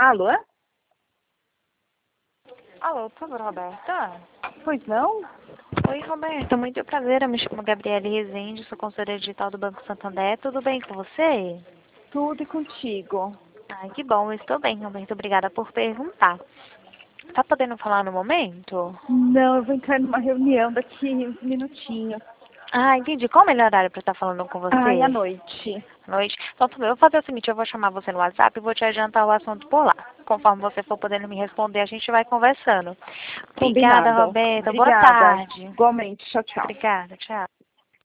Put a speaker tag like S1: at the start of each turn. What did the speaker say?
S1: Alô?
S2: Alô, por favor, Roberta?
S1: Pois não?
S2: Oi, Roberta, muito prazer. Eu me chamo Gabriele Rezende, sou consultora digital do Banco Santander. Tudo bem com você?
S1: Tudo contigo.
S2: Ai, que bom, eu estou bem, Roberta. Obrigada por perguntar. Tá podendo falar no momento?
S1: Não, eu vou entrar numa reunião daqui uns minutinhos.
S2: Ah, entendi. Qual o melhor horário para estar falando com
S1: Ai, à
S2: você?
S1: noite.
S2: Noite? Então, tudo bem. Eu vou fazer o seguinte, eu vou chamar você no WhatsApp e vou te adiantar o assunto por lá. Conforme você for podendo me responder, a gente vai conversando. Obrigada,
S1: Combinado.
S2: Roberta. Boa
S1: Obrigada.
S2: tarde.
S1: Igualmente. Tchau, tchau.
S2: Obrigada, tchau.